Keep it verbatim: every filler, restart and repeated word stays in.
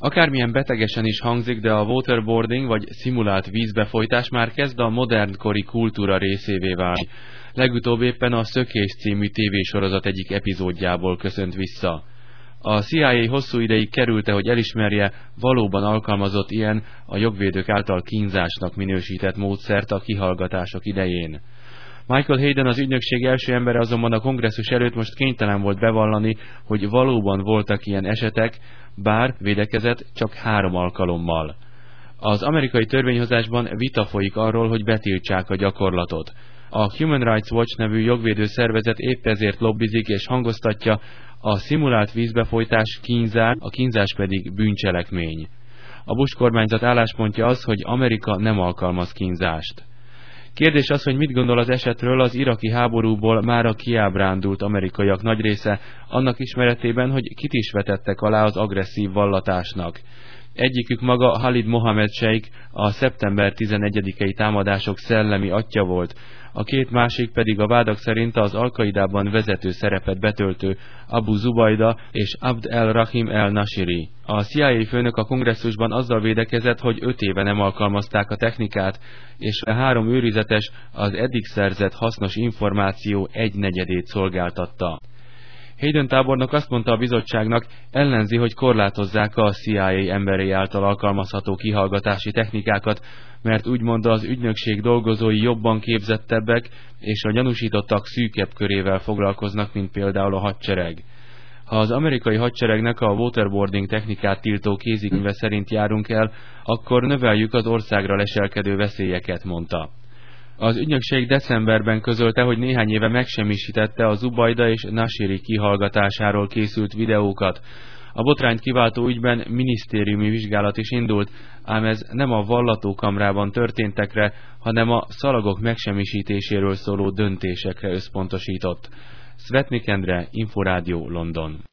Akármilyen betegesen is hangzik, de a waterboarding vagy szimulált vízbefolytás már kezd a modernkori kultúra részévé válni. Legutóbb éppen a Szökés című tévésorozat egyik epizódjából köszönt vissza. A C I A hosszú ideig kerülte, hogy elismerje, valóban alkalmazott ilyen a jogvédők által kínzásnak minősített módszert a kihallgatások idején. Michael Hayden, az ügynökség első embere azonban a kongresszus előtt most kénytelen volt bevallani, hogy valóban voltak ilyen esetek, bár védekezett csak három alkalommal. Az amerikai törvényhozásban vita folyik arról, hogy betiltsák a gyakorlatot. A Human Rights Watch nevű jogvédő szervezet épp ezért lobbizik és hangoztatja, a szimulált vízbefolytás kínzás, a kínzás pedig bűncselekmény. A Bush kormányzat álláspontja az, hogy Amerika nem alkalmaz kínzást. Kérdés az, hogy mit gondol az esetről az iraki háborúból mára kiábrándult amerikaiak nagy része, annak ismeretében, hogy kit is vetettek alá az agresszív vallatásnak. Egyikük maga Khalid Mohammed Sheikh, a szeptember tizenegyedikei támadások szellemi atya volt, a két másik pedig a vádak szerint az Al-Qaidában vezető szerepet betöltő Abu Zubayda és Abd el-Rahim el-Nashiri. A C I A főnök a kongresszusban azzal védekezett, hogy öt éve nem alkalmazták a technikát, és a három őrizetes az eddig szerzett hasznos információ egynegyedét szolgáltatta. Hayden tábornok azt mondta a bizottságnak, ellenzi, hogy korlátozzák a C I A emberei által alkalmazható kihallgatási technikákat, mert úgy mondta, az ügynökség dolgozói jobban képzettebbek, és a gyanúsítottak szűkebb körével foglalkoznak, mint például a hadsereg. Ha az amerikai hadseregnek a waterboarding technikát tiltó kézikönyve szerint járunk el, akkor növeljük az országra leselkedő veszélyeket, mondta. Az ügynökség decemberben közölte, hogy néhány éve megsemmisítette a Zubayda és Nashiri kihallgatásáról készült videókat. A botrányt kiváltó ügyben minisztériumi vizsgálat is indult, ám ez nem a vallatókamrában történtekre, hanem a szalagok megsemmisítéséről szóló döntésekre összpontosított. Svetnik Endre, Inforádió, London.